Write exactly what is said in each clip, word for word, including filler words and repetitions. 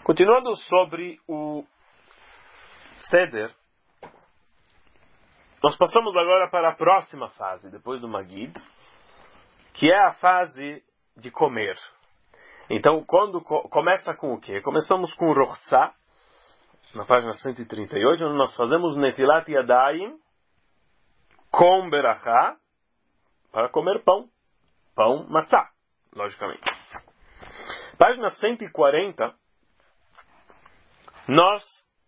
Continuando sobre o Seder, nós passamos agora para a próxima fase, depois do Magid, que é a fase de comer. Então, quando co- começa com o quê? Começamos com o Rochtzah, na página cento e trinta e oito, onde nós fazemos Netilat Yadayim com Berachá, para comer pão. Pão matzah, logicamente. Página cento e quarenta, nós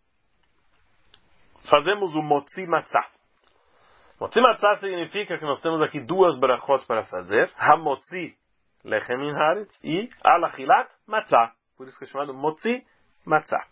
fazemos o Motzi Matzah. Motzi Matzah significa que nós temos aqui duas brachot para fazer. Hamotzi Lechem Min Haaretz e Alachilat Matzah. Por isso que é chamado Motzi Matzah.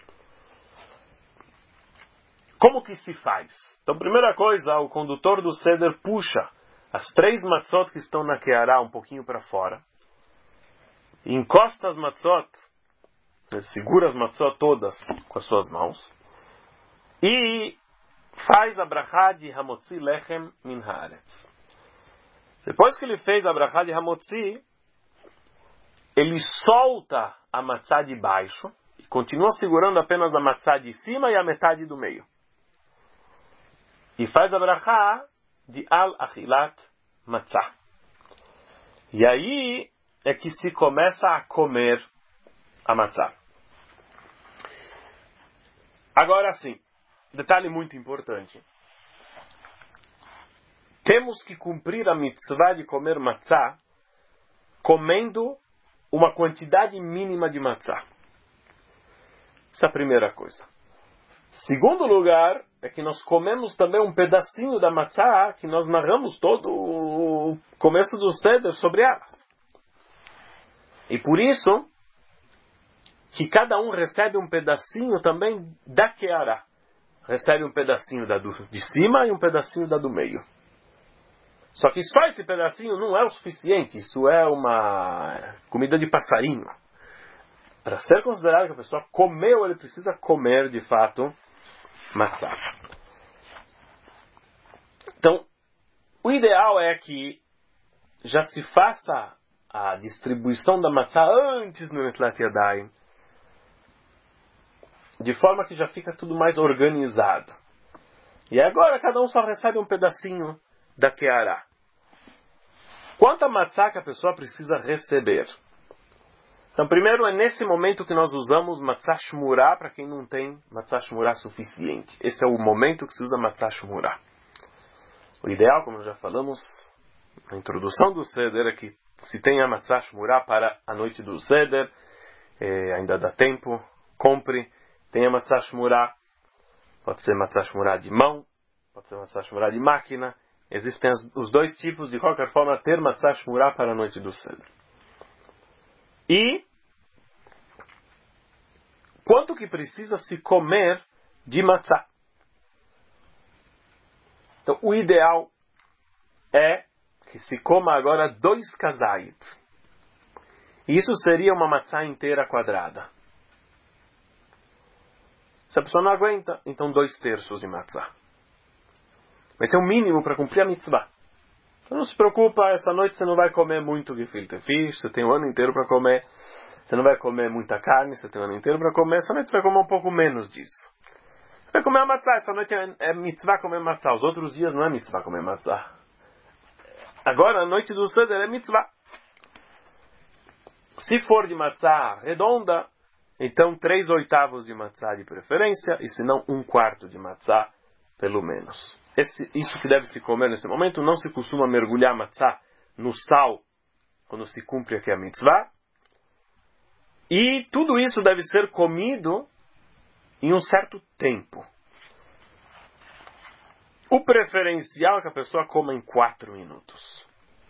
Como que se faz? Então, primeira coisa, o condutor do Seder puxa as três matzot que estão na Keará um pouquinho para fora. Encosta as matzot, segura as matzot todas com as suas mãos. E faz a brachá de Hamotzi Lechem Min Haaretz. Depois que ele fez a brachá de Hamotzi, ele solta a matzá de baixo e continua segurando apenas a matzá de cima e a metade do meio. E faz a brachá de Al-Achilat Matzah. E aí é que se começa a comer a matzá. Agora sim, detalhe muito importante. Temos que cumprir a mitzvah de comer matzá comendo uma quantidade mínima de matzá. Essa é a primeira coisa. Segundo lugar, é que nós comemos também um pedacinho da matzá que nós narramos todo o começo do Seder sobre elas. E por isso, que cada um recebe um pedacinho também da Keará. Recebe um pedacinho da do, de cima e um pedacinho da do meio. Só que só esse pedacinho não é o suficiente. Isso é uma comida de passarinho. Para ser considerado que a pessoa comeu, ele precisa comer de fato matzá. Então, o ideal é que já se faça a distribuição da matzá antes no Netilat Yadayim, de forma que já fica tudo mais organizado. E agora cada um só recebe um pedacinho da Keará. Quanta matzá que a pessoa precisa receber? Então, primeiro é nesse momento que nós usamos matzá shmurá para quem não tem matzá shmurá suficiente. Esse é o momento que se usa matzá shmurá. O ideal, como já falamos na introdução do Seder, é que se tenha matzá shmurá para a noite do Seder, é, ainda dá tempo, compre, tenha matzá shmurá. Pode ser matzá shmurá de mão, pode ser matzá shmurá de máquina. Existem as, os dois tipos, de qualquer forma, ter matzá shmurá para a noite do Seder. E quanto que precisa se comer de matzá? Então, o ideal é que se coma agora dois kazait. Isso seria uma matzá inteira quadrada. Se a pessoa não aguenta, então dois terços de matzá. Vai ser o mínimo para cumprir a mitzvah. Então não se preocupa, essa noite você não vai comer muito gefilte fish, você tem o ano inteiro para comer. Você não vai comer muita carne, você tem o ano inteiro para comer. Essa noite você vai comer um pouco menos disso. Você vai comer a matzá, essa noite é, é mitzvah comer matzá. Os outros dias não é mitzvah comer matzá. Agora, a noite do Seder é mitzvah. Se for de matzá redonda, então três oitavos de matzá de preferência, e se não um quarto de matzá, pelo menos. Esse, isso que deve se comer nesse momento. Não se costuma mergulhar matzá no sal quando se cumpre aqui a mitzvah. E tudo isso deve ser comido em um certo tempo. O preferencial é que a pessoa coma em quatro minutos.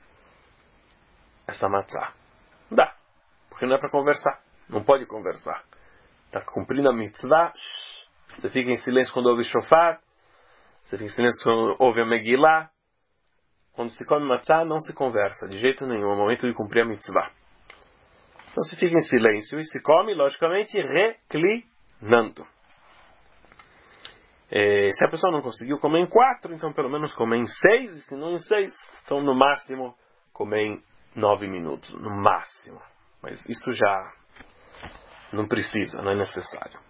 Essa matzá. Dá. Porque não é para conversar. Não pode conversar. Está cumprindo a mitzvah. Você fica em silêncio quando ouve shofar. Você fica em silêncio quando ouve a Megillah. Quando se come matzá, não se conversa. De jeito nenhum. É o momento de cumprir a mitzvah. Então se fica em silêncio e se come, logicamente, reclinando. É, se a pessoa não conseguiu comer em quatro, então pelo menos comer em seis, e se não em seis, então no máximo comer em nove minutos. No máximo. Mas isso já Não precisa, não é necessário.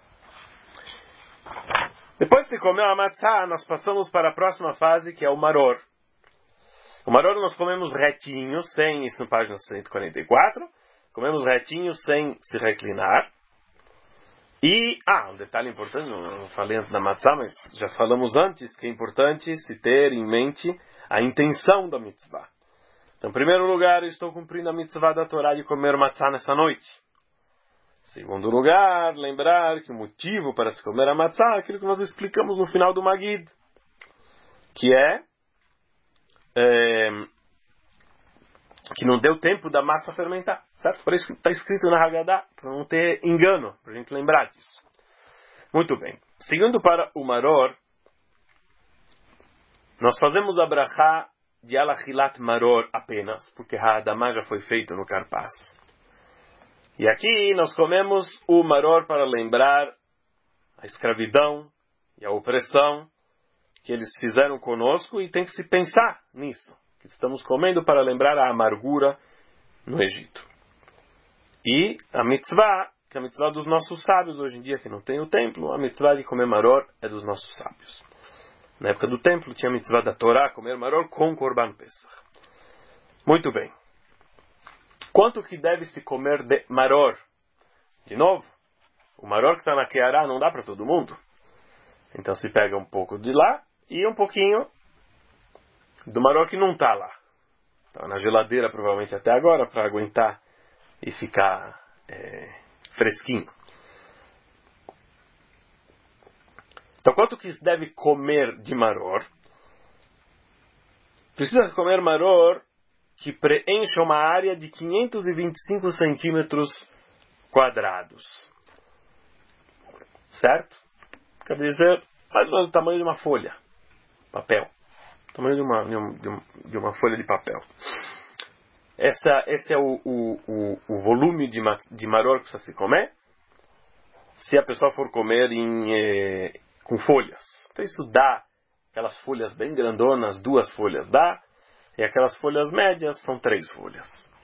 Depois que comeu a matzá, nós passamos para a próxima fase, que é o maror. O maror nós comemos retinho, sem, isso na página cento e quarenta e quatro, comemos retinho sem se reclinar. E, ah, um detalhe importante, não falei antes da matzá, mas já falamos antes, que é importante se ter em mente a intenção da mitzvah. Então, em primeiro lugar, eu estou cumprindo a mitzvah da Torá de comer matzá nessa noite. Segundo lugar, lembrar que o motivo para se comer a matzá é aquilo que nós explicamos no final do Magid, que é, é que não deu tempo da massa fermentar, certo? Por isso que está escrito na Haggadah, para não ter engano, para a gente lembrar disso. Muito bem. Seguindo para o maror, nós fazemos a brachá de alachilat maror apenas, porque a Adamá já foi feito no Karpas. E aqui nós comemos o maror para lembrar a escravidão e a opressão que eles fizeram conosco, e tem que se pensar nisso. Que estamos comendo para lembrar a amargura no Egito. E a mitzvah, que é a mitzvah dos nossos sábios hoje em dia, que não tem o templo, a mitzvah de comer maror é dos nossos sábios. Na época do templo tinha a mitzvah da Torá, comer maror com Korban Pesach. Muito bem. Quanto que deve se comer de maror? De novo, o maror que está na Keará não dá para todo mundo. Então se pega um pouco de lá e um pouquinho do maror que não está lá. Está na geladeira provavelmente até agora para aguentar e ficar é, fresquinho. Então quanto que se deve comer de maror? Precisa comer maror que preencha uma área de quinhentos e vinte e cinco centímetros quadrados. Certo? Quer dizer, mais ou menos o tamanho de uma folha. Papel. O tamanho de uma, de uma, de uma folha de papel. Essa, esse é o, o, o, o volume de, de maror que precisa se comer. Se a pessoa for comer em, eh, com folhas. Então isso dá aquelas folhas bem grandonas, duas folhas dá. E aquelas folhas médias são três folhas.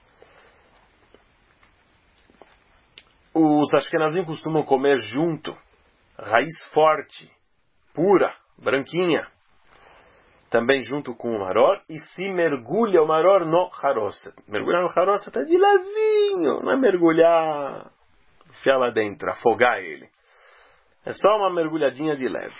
Os ashkenazim costumam comer junto, raiz forte, pura, branquinha, também junto com o maror, e se mergulha o maror no haroset. Mergulhar no haroset é de levinho, não é mergulhar, enfiar lá dentro, afogar ele. É só uma mergulhadinha de leve.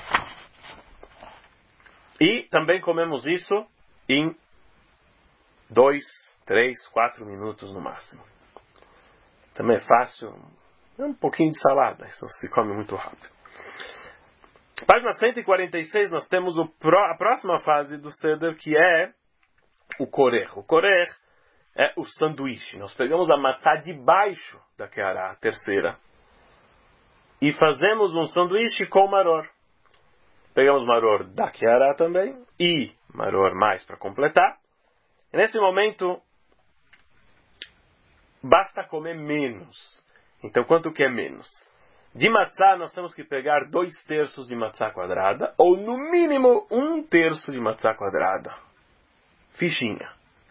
E também comemos isso em dois, três, quatro minutos no máximo. Também é fácil. É um pouquinho de salada. Isso se come muito rápido. Página cento e quarenta e seis, nós temos o pro, a próxima fase do Seder, que é o korer. O korer é o sanduíche. Nós pegamos a matzá de baixo da keará, a terceira, e fazemos um sanduíche com maror. Pegamos maror da keará também, e maror mais para completar. E nesse momento, basta comer menos. Então, quanto que é menos? De matzá, nós temos que pegar dois terços de matzá quadrada, ou no mínimo um terço de matzá quadrada. Fichinha.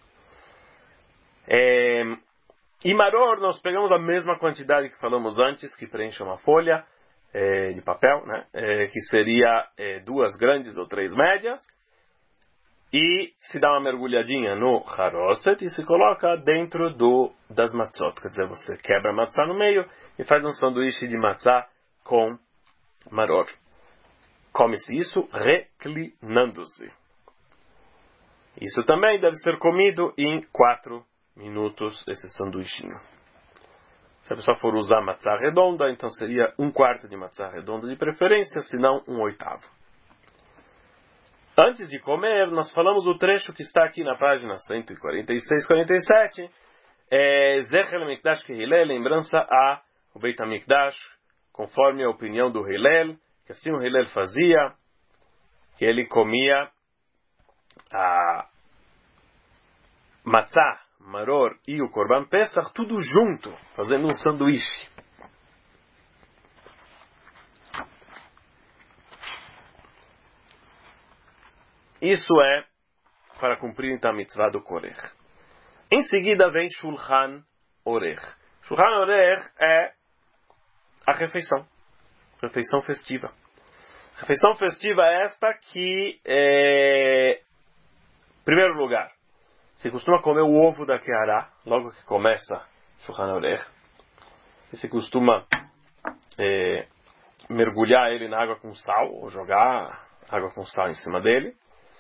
É, e maror, nós pegamos a mesma quantidade que falamos antes, que preenche uma folha é, de papel, né? É, que seria é, duas grandes ou três médias. E se dá uma mergulhadinha no haroset e se coloca dentro do, das matzot. Quer dizer, você quebra a matzá no meio e faz um sanduíche de matzá com maror. Come-se isso reclinando-se. Isso também deve ser comido em quatro minutos, esse sanduichinho. Se a pessoa for usar matzá redonda, então seria um quarto de matzá redonda de preferência, se não um oitavo. Antes de comer, nós falamos o trecho que está aqui na página cento e quarenta e seis, quarenta e sete. É Zecher HaMikdash que Hillel, lembrança a o Beit HaMikdash, conforme a opinião do Hillel, que assim o Hillel fazia, que ele comia a matzá, maror e o Korban Pesach, tudo junto, fazendo um sanduíche. Isso é para cumprir então a mitzvah do korer. Em seguida vem Shulchan Orech. Shulchan Orech é a refeição. Refeição festiva. Refeição festiva é esta que, é, em primeiro lugar, se costuma comer o ovo da Kehará, logo que começa Shulchan Aruch. E se costuma é, mergulhar ele na água com sal, ou jogar água com sal em cima dele.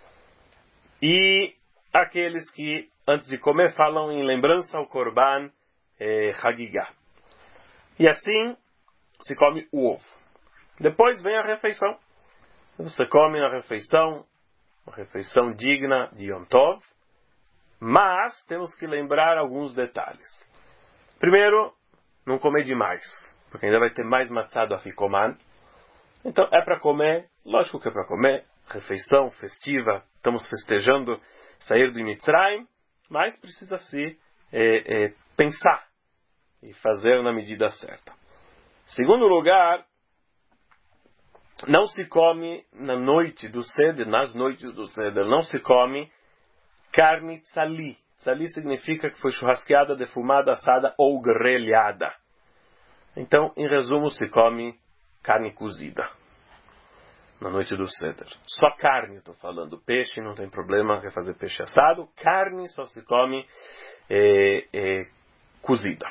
E aqueles que, antes de comer, falam em lembrança ao Korban é, Hagigah. E assim se come o ovo. Depois vem a refeição. Você come a refeição, uma refeição digna de Yom Tov, mas temos que lembrar alguns detalhes. Primeiro, não comer demais, porque ainda vai ter mais matzah do afikoman. Então é para comer, lógico que é para comer, refeição festiva, estamos festejando sair do Mitzrayim, mas precisa se é, é, pensar e fazer na medida certa. Segundo lugar, não se come na noite do Seder, nas noites do Seder, não se come carne tzali. Tzali significa que foi churrasqueada, defumada, assada ou grelhada. Então, em resumo, se come carne cozida na noite do Seder. Só carne, estou falando. Peixe, não tem problema, quer fazer peixe assado. Carne só se come é, é, cozida.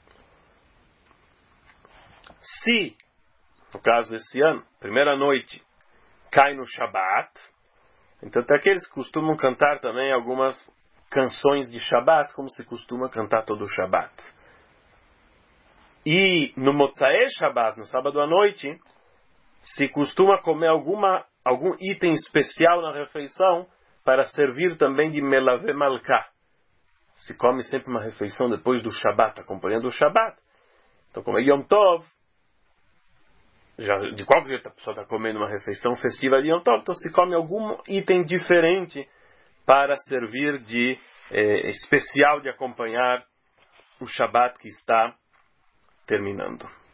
Se, no caso desse ano, primeira noite, cai no Shabat, então tem aqueles que costumam cantar também algumas canções de Shabat, como se costuma cantar todo o Shabat. E no Motzae Shabat, no sábado à noite, se costuma comer alguma, algum item especial na refeição para servir também de Melave Malká. Se come sempre uma refeição depois do Shabat, acompanhando o Shabat. Então, como é Yom Tov, já, de qualquer jeito a pessoa está comendo uma refeição festiva de Yom Tov, então se come algum item diferente para servir de eh, especial de acompanhar o Shabat que está terminando.